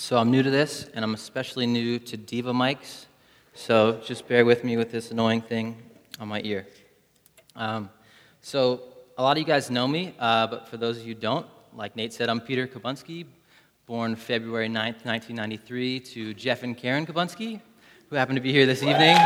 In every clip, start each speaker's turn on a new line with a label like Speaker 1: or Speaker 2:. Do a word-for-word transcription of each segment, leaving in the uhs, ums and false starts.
Speaker 1: So I'm new to this, and I'm especially new to diva mics, so just bear with me with this annoying thing on my ear. Um, so a lot of you guys know me, uh, but for those of you who don't, like Nate said, I'm Peter Kabunski, born February ninth, nineteen ninety-three, to Jeff and Karen Kabunski, who happen to be here this evening.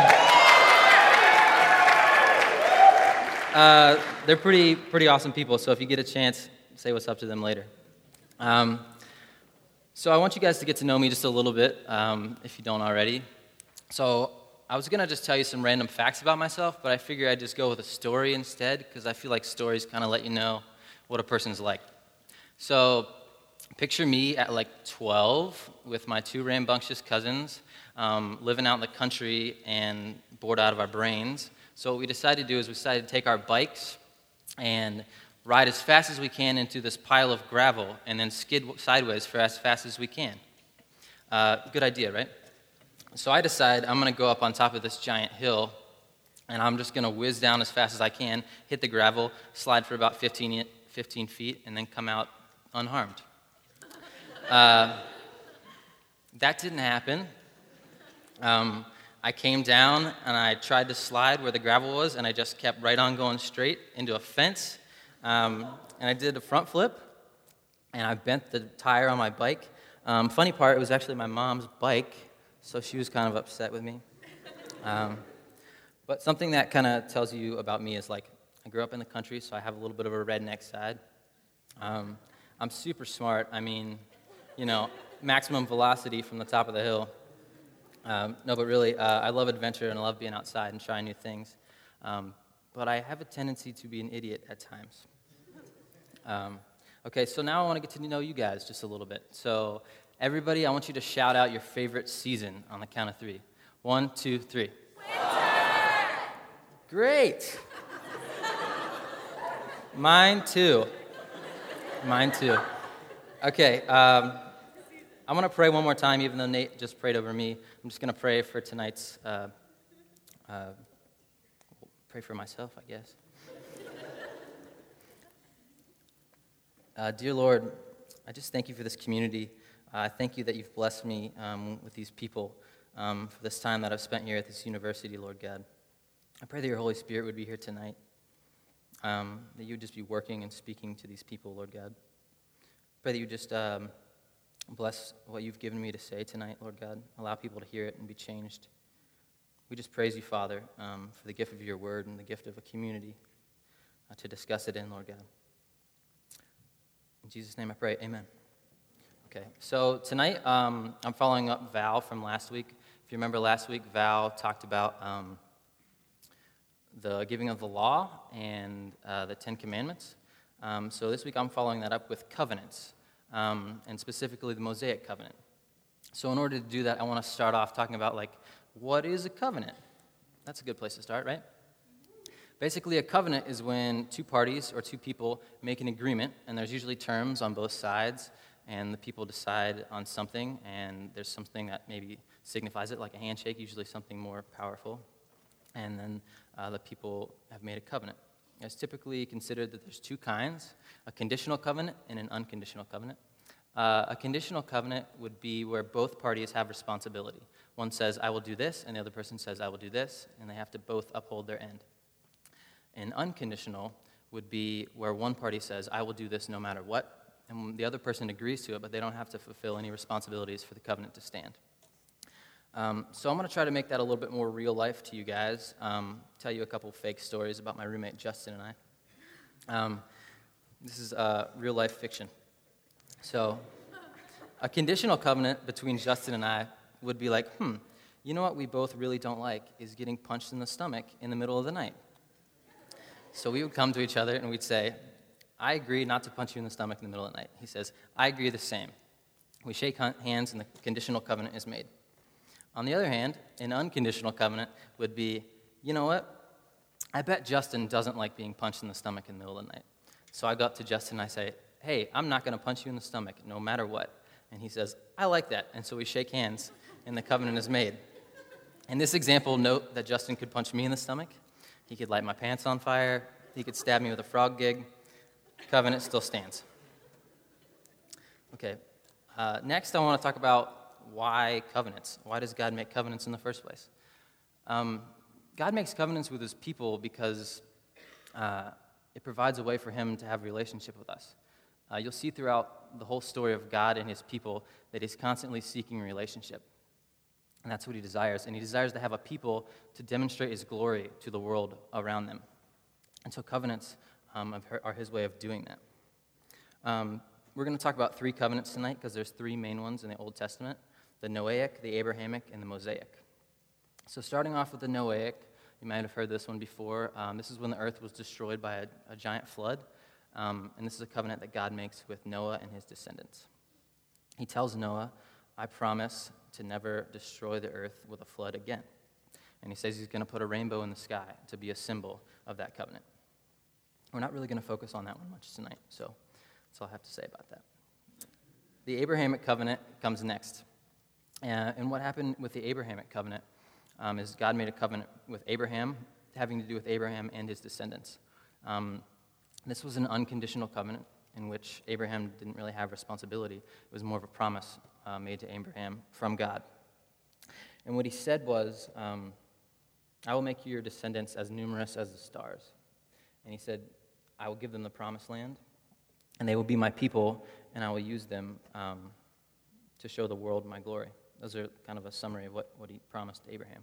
Speaker 1: Uh, they're pretty, pretty awesome people, so if you get a chance, say what's up to them later. Um, so I want you guys to get to know me just a little bit, um, if you don't already. So I was going to just tell you some random facts about myself, but I figured I'd just go with a story instead, because I feel like stories kind of let you know what a person's like. So picture me at like twelve with my two rambunctious cousins, um, living out in the country and bored out of our brains. So what we decided to do is we decided to take our bikes and ride as fast as we can into this pile of gravel and then skid sideways for as fast as we can. Uh, good idea, right? So I decide I'm going to go up on top of this giant hill, and I'm just going to whiz down as fast as I can, hit the gravel, slide for about fifteen, fifteen feet, and then come out unharmed. Uh, that didn't happen. Um, I came down, and I tried to slide where the gravel was, and I just kept right on going straight into a fence. Um, and I did a front flip, and I bent the tire on my bike. Um, funny part, it was actually my mom's bike, so she was kind of upset with me. Um, but something that kind of tells you about me is, like, I grew up in the country, so I have a little bit of a redneck side. Um, I'm super smart. I mean, you know, maximum velocity from the top of the hill. Um, no, but really, uh, I love adventure, and I love being outside and trying new things. Um, but I have a tendency to be an idiot at times. Um, okay, so now I want to get to know you guys just a little bit. So everybody, I want you to shout out your favorite season on the count of three. One, two, three. Winter! Great! Mine too. Mine too. Okay, um, I'm going to pray one more time, even though Nate just prayed over me. I'm just going to pray for tonight's, uh, uh, pray for myself, I guess. Uh, dear Lord, I just thank you for this community. Uh, I thank you that you've blessed me um, with these people um, for this time that I've spent here at this university, Lord God. I pray that your Holy Spirit would be here tonight, um, that you would just be working and speaking to these people, Lord God. I pray that you just um, bless what you've given me to say tonight, Lord God. Allow people to hear it and be changed. We just praise you, Father, um, for the gift of your word and the gift of a community uh, to discuss it in, Lord God. In Jesus' name I pray, amen. Okay, so tonight um, I'm following up Val from last week. If you remember last week, Val talked about um, the giving of the law and uh, the Ten Commandments. Um, so this week I'm following that up with covenants, um, and specifically the Mosaic covenant. So in order to do that, I want to start off talking about, like, what is a covenant? That's a good place to start, right? Basically, a covenant is when two parties or two people make an agreement, and there's usually terms on both sides, and the people decide on something, and there's something that maybe signifies it, like a handshake, usually something more powerful, and then uh, the people have made a covenant. It's typically considered that there's two kinds, a conditional covenant and an unconditional covenant. Uh, a conditional covenant would be where both parties have responsibility. One says, I will do this, and the other person says, I will do this, and they have to both uphold their end. An unconditional would be where one party says, I will do this no matter what, and the other person agrees to it, but they don't have to fulfill any responsibilities for the covenant to stand. Um, so I'm going to try to make that a little bit more real life to you guys, um, tell you a couple fake stories about my roommate Justin and I. Um, this is uh, real life fiction. So a conditional covenant between Justin and I would be like, hmm, you know what we both really don't like is getting punched in the stomach in the middle of the night. So we would come to each other and we'd say, I agree not to punch you in the stomach in the middle of the night. He says, I agree the same. We shake hands and the conditional covenant is made. On the other hand, an unconditional covenant would be, you know what? I bet Justin doesn't like being punched in the stomach in the middle of the night. So I go up to Justin and I say, hey, I'm not going to punch you in the stomach no matter what. And he says, I like that. And so we shake hands and the covenant is made. In this example, note that Justin could punch me in the stomach. He could light my pants on fire. He could stab me with a frog gig. Covenant still stands. Okay, Uh, next, I want to talk about why covenants. Why does God make covenants in the first place? Um, God makes covenants with his people because uh, it provides a way for him to have a relationship with us. Uh, you'll see throughout the whole story of God and his people that he's constantly seeking relationship. And that's what he desires. And he desires to have a people to demonstrate his glory to the world around them. And so covenants um, are his way of doing that. Um, we're going to talk about three covenants tonight because there's three main ones in the Old Testament: the Noahic, the Abrahamic, and the Mosaic. So starting off with the Noahic, you might have heard this one before. Um, this is when the earth was destroyed by a, a giant flood. Um, and this is a covenant that God makes with Noah and his descendants. He tells Noah, I promise to never destroy the earth with a flood again. And he says he's going to put a rainbow in the sky to be a symbol of that covenant. We're not really going to focus on that one much tonight, so that's all I have to say about that. The Abrahamic covenant comes next. Uh, and what happened with the Abrahamic covenant um, is God made a covenant with Abraham, having to do with Abraham and his descendants. Um, this was an unconditional covenant in which Abraham didn't really have responsibility. It was more of a promise uh, made to Abraham from God. And what he said was, um, I will make your descendants as numerous as the stars. And he said, I will give them the promised land, and they will be my people, and I will use them um, to show the world my glory. Those are kind of a summary of what, what he promised Abraham.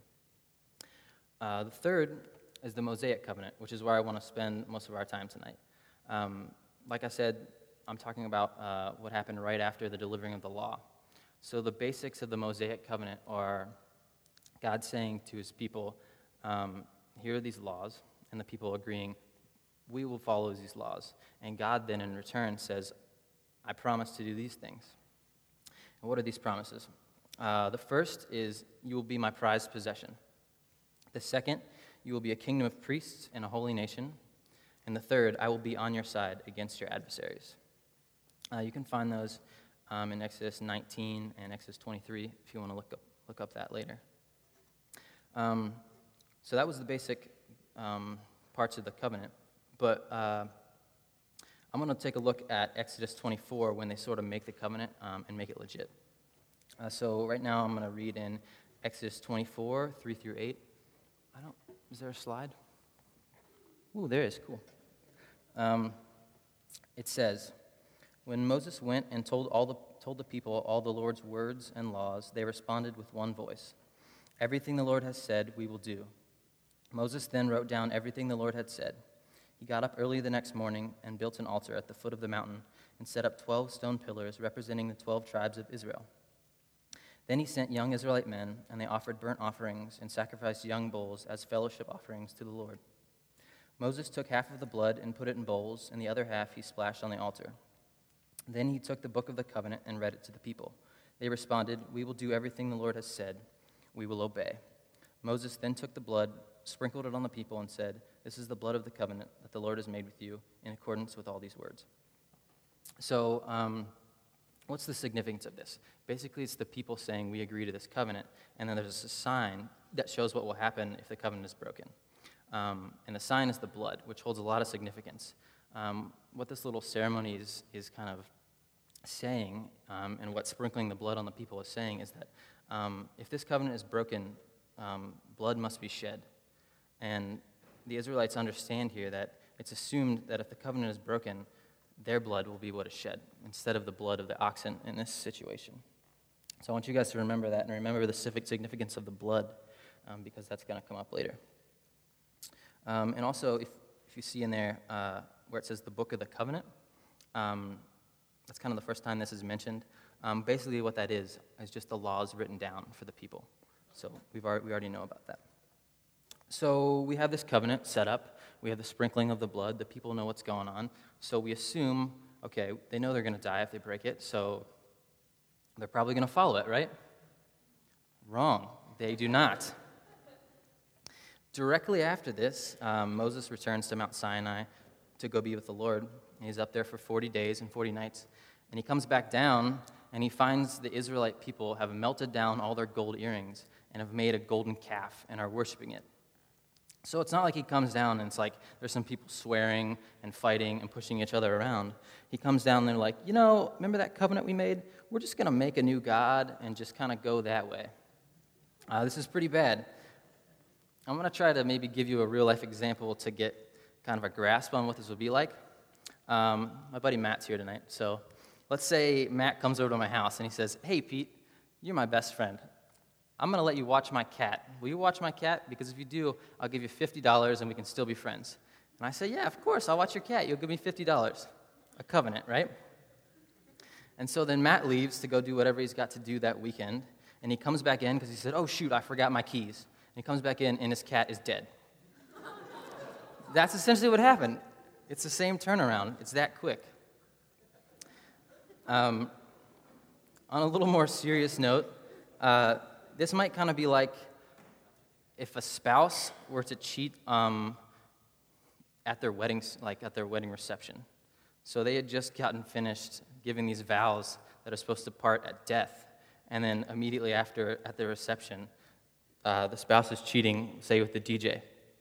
Speaker 1: Uh, the third is the Mosaic covenant, which is where I want to spend most of our time tonight. Um, like I said, I'm talking about uh, what happened right after the delivering of the law. So the basics of the Mosaic covenant are God saying to his people, um, here are these laws, and the people agreeing, we will follow these laws. And God then in return says, I promise to do these things. And what are these promises? Uh, the first is, you will be my prized possession. The second, you will be a kingdom of priests and a holy nation. And the third, I will be on your side against your adversaries. Uh, you can find those um, in Exodus nineteen and Exodus twenty-three if you want to look up, look up that later. Um, so that was the basic um, parts of the covenant. But uh, I'm going to take a look at Exodus twenty-four when they sort of make the covenant um, and make it legit. Uh, so right now I'm going to read in Exodus twenty-four, three through eight. I don't, is there a slide? Ooh, there is, cool. Um, it says, when Moses went and told all the told the people all the Lord's words and laws, they responded with one voice. Everything the Lord has said, we will do. Moses then wrote down everything the Lord had said. He got up early the next morning and built an altar at the foot of the mountain and set up twelve stone pillars representing the twelve tribes of Israel. Then he sent young Israelite men, and they offered burnt offerings and sacrificed young bulls as fellowship offerings to the Lord. Moses took half of the blood and put it in bowls, and the other half he splashed on the altar. Then he took the book of the covenant and read it to the people. They responded, we will do everything the Lord has said. We will obey. Moses then took the blood, sprinkled it on the people, and said, this is the blood of the covenant that the Lord has made with you in accordance with all these words. So, um, what's the significance of this? Basically, it's the people saying, we agree to this covenant, and then there's a sign that shows what will happen if the covenant is broken. Um, and the sign is the blood, which holds a lot of significance. Um, what this little ceremony is, is kind of saying, um, and what sprinkling the blood on the people is saying, is that um, if this covenant is broken, um, blood must be shed. And the Israelites understand here that it's assumed that if the covenant is broken, their blood will be what is shed, instead of the blood of the oxen in this situation. So I want you guys to remember that, and remember the civic significance of the blood, um, because that's going to come up later. Um, and also, if, if you see in there uh, where it says the book of the covenant, um, that's kind of the first time this is mentioned. Um, basically what that is, is just the laws written down for the people. So we've already, we already know about that. So we have this covenant set up. We have the sprinkling of the blood. The people know what's going on. So we assume, okay, they know they're going to die if they break it, so they're probably going to follow it, right? Wrong. They do not. Directly after this, um, Moses returns to Mount Sinai to go be with the Lord. He's up there for forty days and forty nights. And he comes back down, and he finds the Israelite people have melted down all their gold earrings and have made a golden calf and are worshiping it. So it's not like he comes down and it's like there's some people swearing and fighting and pushing each other around. He comes down and they're like, you know, remember that covenant we made? we're just going to make a new God and just kind of go that way. Uh, this is pretty bad. I'm going to try to maybe give you a real-life example to get kind of a grasp on what this would be like. Um, my buddy Matt's here tonight, so let's say Matt comes over to my house and he says, "Hey, Pete, you're my best friend. I'm going to let you watch my cat. Will you watch my cat? Because if you do, I'll give you fifty dollars and we can still be friends." And I say, "Yeah, of course, I'll watch your cat. You'll give me fifty dollars. A covenant, right? And so then Matt leaves to go do whatever he's got to do that weekend, and he comes back in because he said, "Oh, shoot, I forgot my keys." And he comes back in, and his cat is dead. That's essentially what happened. It's the same turnaround. It's that quick. Um, on a little more serious note, uh, this might kind of be like if a spouse were to cheat um, at their wedding, like at their wedding reception. So they had just gotten finished giving these vows that are supposed to part at death, and then immediately after, at the reception, uh, the spouse is cheating, say, with the D J.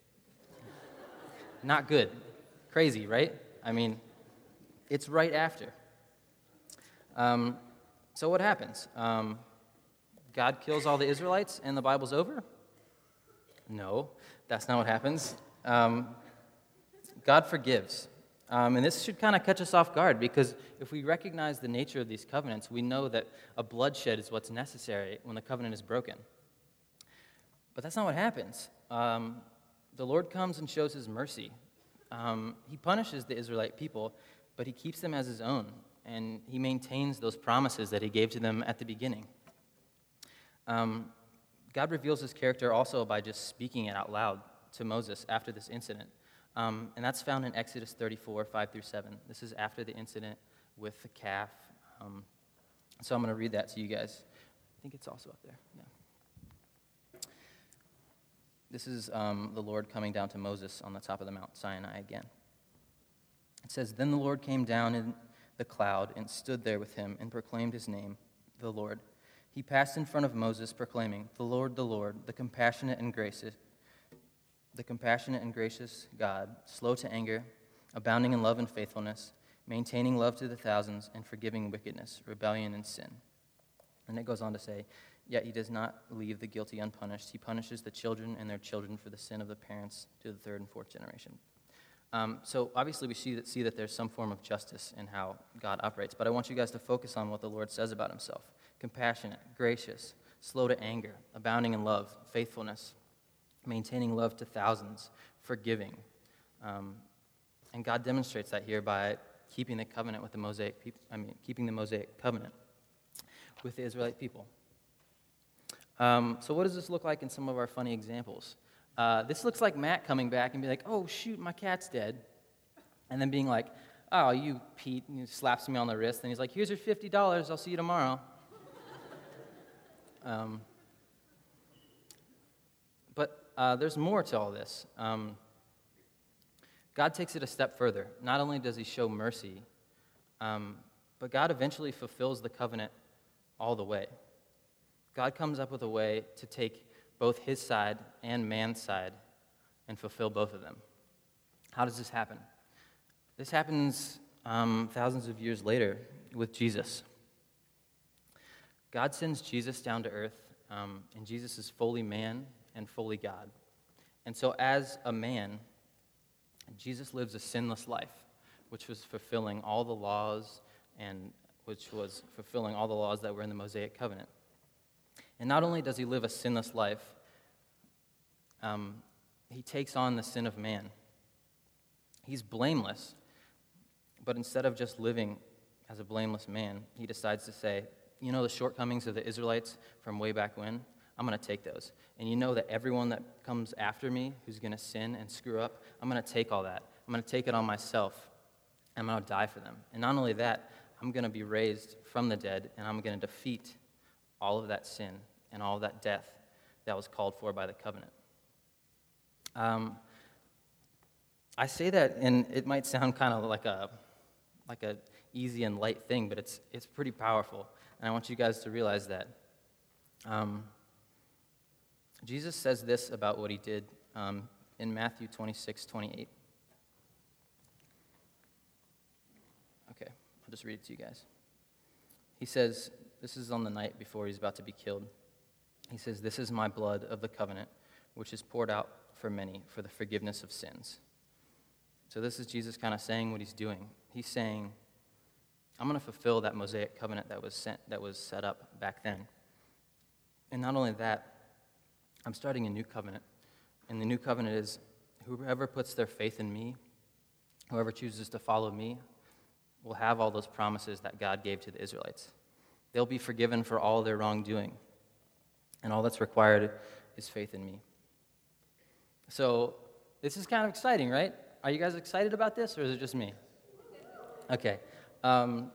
Speaker 1: Not good. Crazy, right? I mean, it's right after. Um, so what happens? Um, God kills all the Israelites and the Bible's over? No, that's not what happens. Um, God forgives. Um, and this should kind of catch us off guard, because if we recognize the nature of these covenants, we know that a bloodshed is what's necessary when the covenant is broken. But that's not what happens. Um, the Lord comes and shows his mercy. Um, he punishes the Israelite people, but he keeps them as his own, and he maintains those promises that he gave to them at the beginning. Um, God reveals his character also by just speaking it out loud to Moses after this incident. Um, and that's found in Exodus thirty-four, five through seven. This is after the incident with the calf. Um, so I'm going to read that to you guys. I think it's also up there. Yeah. This is um, the Lord coming down to Moses on the top of the Mount Sinai again. It says, "Then the Lord came down in the cloud and stood there with him and proclaimed his name, the Lord. He passed in front of Moses, proclaiming, 'The Lord, the Lord, the compassionate and gracious, the compassionate and gracious God, slow to anger, abounding in love and faithfulness, maintaining love to the thousands, and forgiving wickedness, rebellion, and sin.'" And it goes on to say, "Yet he does not leave the guilty unpunished. He punishes the children and their children for the sin of the parents to the third and fourth generation." Um, so obviously we see that, see that there's some form of justice in how God operates, but I want you guys to focus on what the Lord says about himself. Compassionate, gracious, slow to anger, abounding in love, faithfulness, maintaining love to thousands, forgiving. Um, and God demonstrates that here by keeping the covenant with the Mosaic people, I mean, keeping the Mosaic covenant with the Israelite people. Um, so what does this look like in some of our funny examples? Uh, this looks like Matt coming back and be like, "Oh, shoot, my cat's dead." And then being like, "Oh, you, Pete," and he slaps me on the wrist, and he's like, "Here's your fifty dollars, I'll see you tomorrow." um, but uh, there's more to all this. Um, God takes it a step further. Not only does he show mercy, um, but God eventually fulfills the covenant all the way. God comes up with a way to take both his side and man's side and fulfill both of them. How does this happen? This happens um, thousands of years later with Jesus. God sends Jesus down to earth, um, and Jesus is fully man and fully God. And so as a man, Jesus lives a sinless life, which was fulfilling all the laws and which was fulfilling all the laws that were in the Mosaic covenant. And not only does he live a sinless life, um, he takes on the sin of man. He's blameless, but instead of just living as a blameless man, he decides to say, "You know the shortcomings of the Israelites from way back when? I'm going to take those. And you know that everyone that comes after me who's going to sin and screw up, I'm going to take all that. I'm going to take it on myself. I'm going to die for them. And not only that, I'm going to be raised from the dead, and I'm going to defeat all of that sin and all of that death that was called for by the covenant." Um, I say that, and it might sound kind of like a like a easy and light thing, but it's it's pretty powerful, and I want you guys to realize that. Um, Jesus says this about what he did um, in Matthew twenty-six, twenty-eight. Okay, I'll just read it to you guys. He says, This is on the night before he's about to be killed. He says, "This is my blood of the covenant, which is poured out for many for the forgiveness of sins." So this is Jesus kind of saying what he's doing. He's saying, I'm going to fulfill that Mosaic covenant that was sent, that was set up back then. And not only that, I'm starting a new covenant. And the new covenant is whoever puts their faith in me, whoever chooses to follow me, will have all those promises that God gave to the Israelites. They'll be forgiven for all their wrongdoing. And all that's required is faith in me. So this is kind of exciting, right? Are you guys excited about this, or is it just me? Okay. Um,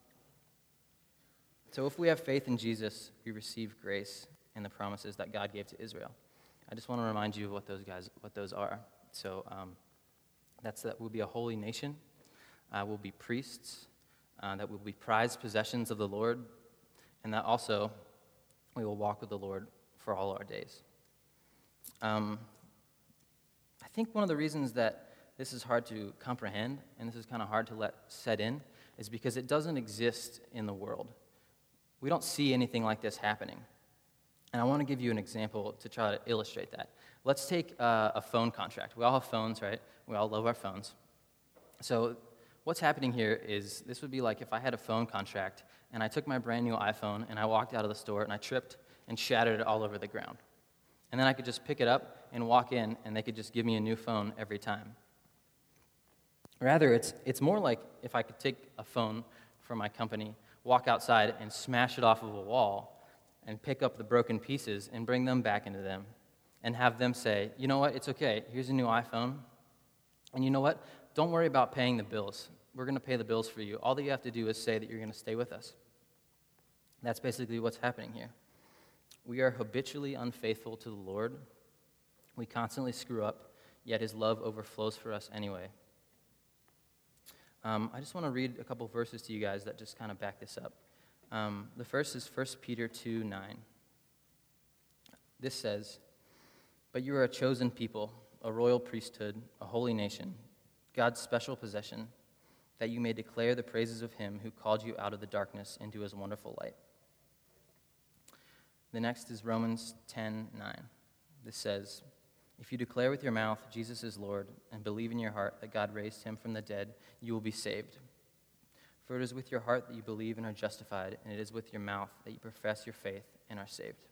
Speaker 1: so if we have faith in Jesus, we receive grace and the promises that God gave to Israel. I just want to remind you of what those guys, what those are. So um, that's that we'll be a holy nation. Uh, we'll be priests. Uh, that we'll be prized possessions of the Lord, and that also we will walk with the Lord for all our days. Um, I think one of the reasons that this is hard to comprehend, and this is kind of hard to let set in, is because it doesn't exist in the world. We don't see anything like this happening. And I want to give you an example to try to illustrate that. Let's take uh, a phone contract. We all have phones, right? We all love our phones. So what's happening here is this would be like if I had a phone contract and I took my brand new iPhone and I walked out of the store and I tripped and shattered it all over the ground. And then I could just pick it up and walk in and they could just give me a new phone every time. Rather, it's it's more like if I could take a phone from my company, walk outside and smash it off of a wall and pick up the broken pieces and bring them back into them and have them say, you know what, it's okay, here's a new iPhone. And you know what, don't worry about paying the bills. We're going to pay the bills for you. All that you have to do is say that you're going to stay with us. That's basically what's happening here. We are habitually unfaithful to the Lord. We constantly screw up, yet his love overflows for us anyway. Um, I just want to read a couple verses to you guys that just kind of back this up. Um, the first is First Peter two nine. This says, "But you are a chosen people, a royal priesthood, a holy nation, God's special possession, that you may declare the praises of him who called you out of the darkness into his wonderful light." The next is Romans ten nine. This says, "If you declare with your mouth Jesus is Lord and believe in your heart that God raised him from the dead, you will be saved. For it is with your heart that you believe and are justified, and it is with your mouth that you profess your faith and are saved."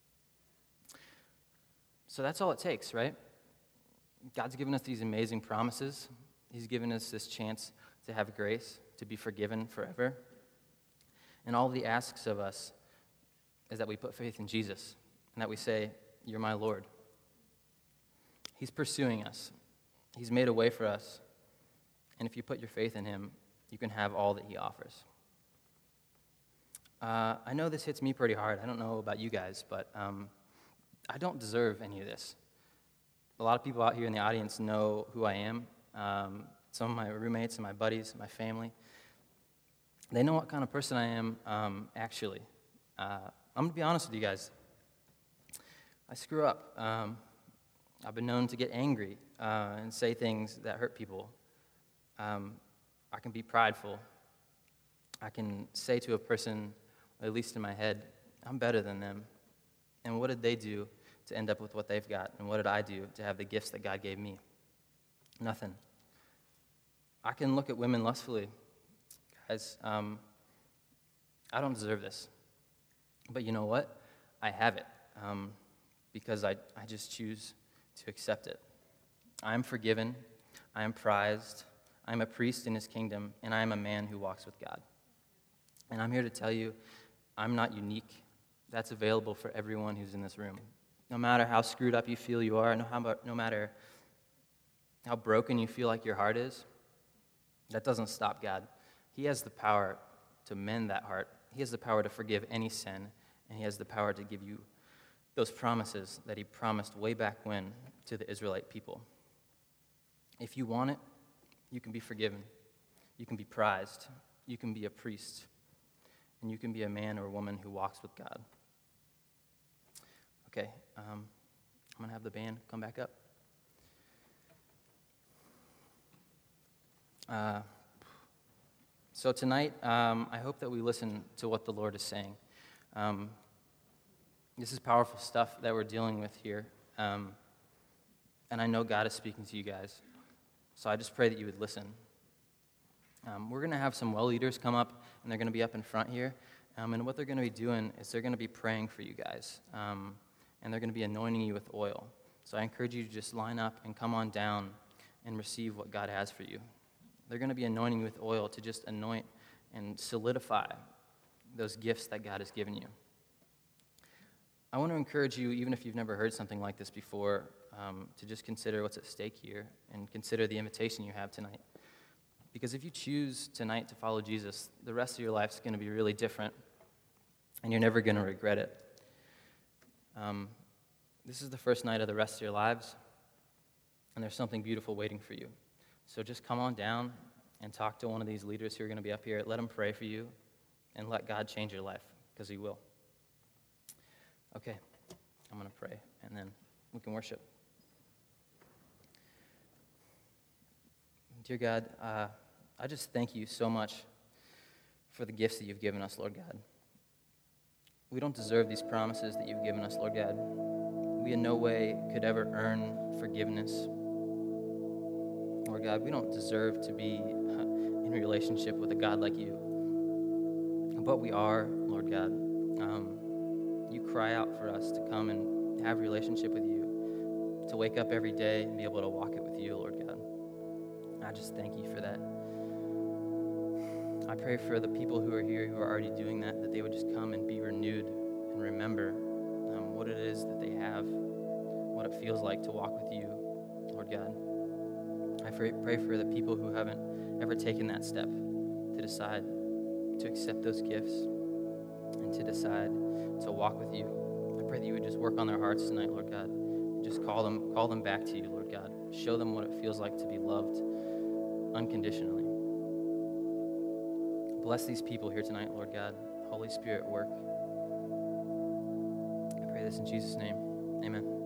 Speaker 1: So that's all it takes, right? God's given us these amazing promises. He's given us this chance to have grace, to be forgiven forever. And all he asks of us is that we put faith in Jesus and that we say, "You're my Lord." He's pursuing us. He's made a way for us. And if you put your faith in him, you can have all that he offers. Uh, I know this hits me pretty hard. I don't know about you guys, but um, I don't deserve any of this. A lot of people out here in the audience know who I am. Um, some of my roommates and my buddies, my family, they know what kind of person I am um, actually. Uh, I'm going to be honest with you guys. I screw up. Um, I've been known to get angry uh, and say things that hurt people. Um, I can be prideful. I can say to a person, at least in my head, I'm better than them. And what did they do to end up with what they've got? And what did I do to have the gifts that God gave me? Nothing. I can look at women lustfully. Guys, um, I don't deserve this. But you know what? I have it um, because I, I just choose to accept it. I am forgiven. I am prized. I am a priest in his kingdom, and I am a man who walks with God. And I'm here to tell you, I'm not unique. That's available for everyone who's in this room. No matter how screwed up you feel you are, no, how, no matter how broken you feel like your heart is, that doesn't stop God. He has the power to mend that heart. He has the power to forgive any sin, and he has the power to give you those promises that he promised way back when to the Israelite people. If you want it, you can be forgiven. You can be prized. You can be a priest. And you can be a man or a woman who walks with God. Okay, um, I'm going to have the band come back up. Uh, so tonight, um, I hope that we listen to what the Lord is saying. Um, this is powerful stuff that we're dealing with here. Um, and I know God is speaking to you guys. So I just pray that you would listen. Um, we're going to have some well leaders come up, and they're going to be up in front here. Um, and what they're going to be doing is they're going to be praying for you guys. Um, and they're going to be anointing you with oil. So I encourage you to just line up and come on down and receive what God has for you. They're going to be anointing you with oil to just anoint and solidify those gifts that God has given you. I want to encourage you, even if you've never heard something like this before, um, to just consider what's at stake here and consider the invitation you have tonight. Because if you choose tonight to follow Jesus, the rest of your life is going to be really different, and you're never going to regret it. Um, this is the first night of the rest of your lives, and there's something beautiful waiting for you. So just come on down and talk to one of these leaders who are going to be up here. Let them pray for you, and let God change your life, because he will. Okay, I'm going to pray, and then we can worship. Dear God, uh, I just thank you so much for the gifts that you've given us, Lord God. We don't deserve these promises that you've given us, Lord God. We in no way could ever earn forgiveness. Lord God, we don't deserve to be in relationship with a God like you. But we are, Lord God. Um, you cry out for us to come and have a relationship with you, to wake up every day and be able to walk it with you, Lord God. I just thank you for that. I pray for the people who are here who are already doing that, that they would just come and be renewed and remember um, what it is that they have, what it feels like to walk with you, Lord God. I pray, pray for the people who haven't ever taken that step to decide to accept those gifts and to decide to walk with you. I pray that you would just work on their hearts tonight, Lord God, and just call them, call them back to you, Lord God. Show them what it feels like to be loved unconditionally. Bless these people here tonight, Lord God. Holy Spirit, work. I pray this in Jesus' name. Amen.